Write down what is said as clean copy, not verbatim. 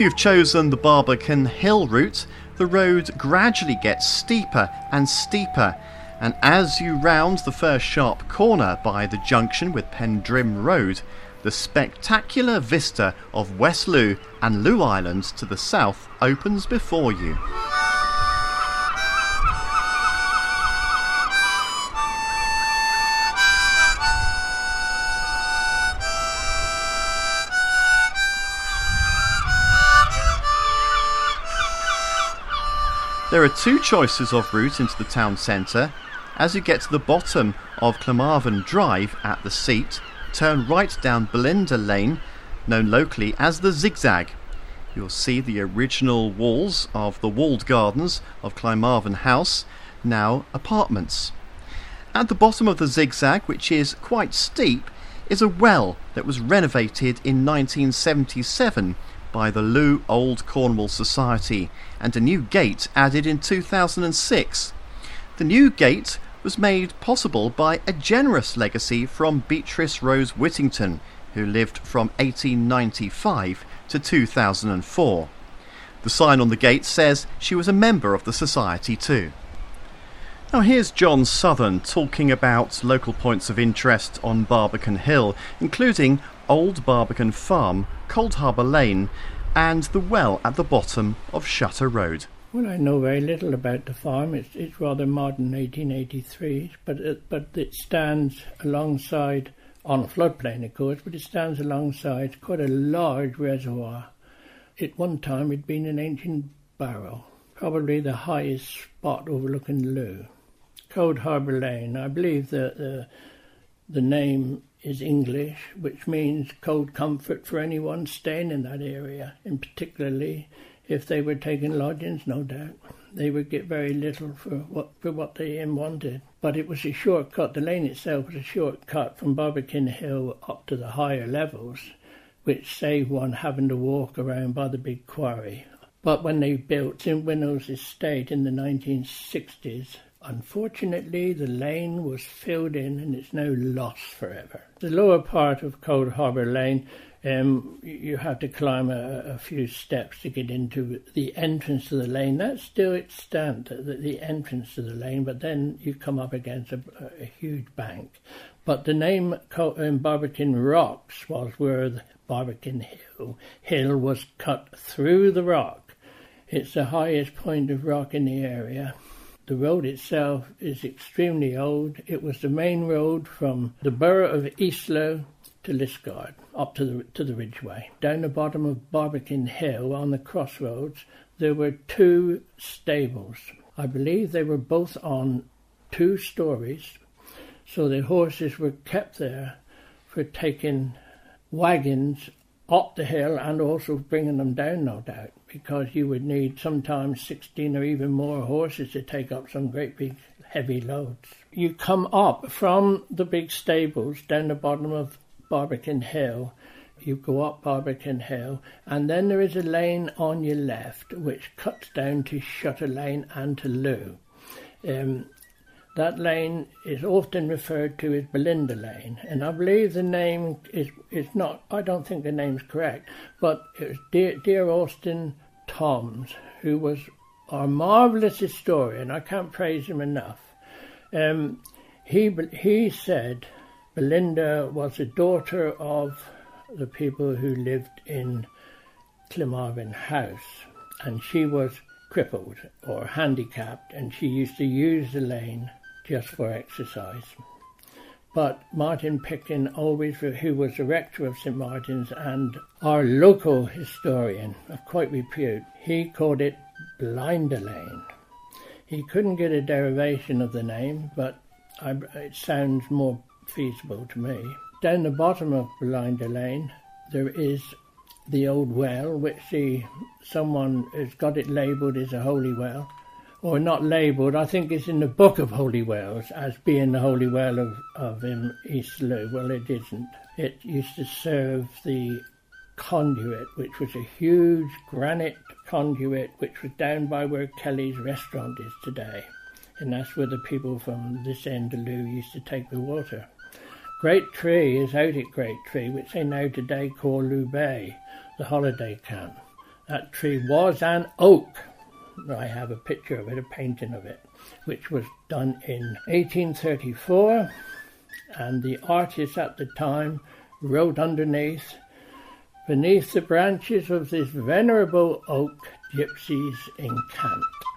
you've chosen the Barbican Hill route, the road gradually gets steeper and steeper, and as you round the first sharp corner by the junction with Pendrim Road, the spectacular vista of West Looe and Looe Island to the south opens before you. There are two choices of route into the town centre. As you get to the bottom of Clamavon Drive at the seat, turn right down Belinda Lane, known locally as the Zigzag. You'll see the original walls of the walled gardens of Clamavon House, now apartments. At the bottom of the Zigzag, which is quite steep, is a well that was renovated in 1977 by the Looe Old Cornwall Society, and a new gate added in 2006. The new gate was made possible by a generous legacy from Beatrice Rose Whittington, who lived from 1895 to 2004. The sign on the gate says she was a member of the society too. Now here's John Southern talking about local points of interest on Barbican Hill, including Old Barbican Farm, Coldharbour Lane, and the well at the bottom of Shutter Road. Well, I know very little about the farm. It's rather modern, 1883, but it stands alongside, on a floodplain of course, but it stands alongside quite a large reservoir. At one time it'd been an ancient barrow, probably the highest spot overlooking Looe. Coldharbour Lane, I believe the name is English, which means cold comfort for anyone staying in that area, and particularly if they were taking lodgings, no doubt. They would get very little for what they wanted. But it was a shortcut. The lane itself was a shortcut from Barbican Hill up to the higher levels, which saved one having to walk around by the big quarry. But when they built St Winno's Estate in the 1960s, unfortunately, the lane was filled in and it's now lost forever. The lower part of Coldharbour Lane, you have to climb a few steps to get into the entrance to the lane. That's still its stand, the entrance to the lane, but then you come up against a huge bank. But the name Barbican Rocks was where the Barbican Hill was cut through the rock. It's the highest point of rock in the area. The road itself is extremely old. It was the main road from the borough of Eastlow to Liskeard, up to the Ridgeway. Down the bottom of Barbican Hill, on the crossroads, there were two stables. I believe they were both on 2 stories, so the horses were kept there for taking wagons up the hill and also bringing them down, no doubt, because you would need sometimes 16 or even more horses to take up some great big heavy loads. You come up from the big stables down the bottom of Barbican Hill. You go up Barbican Hill, and then there is a lane on your left which cuts down to Shutter Lane and to Looe. That lane is often referred to as Belinda Lane, and I believe the name is not, I don't think the name's correct, but it was dear Austin Toms, who was a marvellous historian. I can't praise him enough. He said Belinda was a daughter of the people who lived in Clamavon House, and she was crippled or handicapped, and she used to use the lane just for exercise. But Martin Picton, who was the rector of St Martin's and our local historian of quite repute, he called it Blinder Lane. He couldn't get a derivation of the name, but it sounds more feasible to me. Down the bottom of Blinder Lane there is the old well, which someone has got it labelled as a holy well, or not labelled. I think it's in the Book of Holy Wells as being the holy well of East Looe. Well, it isn't. It used to serve the conduit, which was a huge granite conduit, which was down by where Kelly's restaurant is today. And that's where the people from this end of Looe used to take the water. Great Tree is out at Great Tree, which they now today call Looe Bay, the holiday camp. That tree was an oak. I have a picture of it, a painting of it, which was done in 1834, and the artist at the time wrote underneath, "Beneath the branches of this venerable oak, gypsies encamped."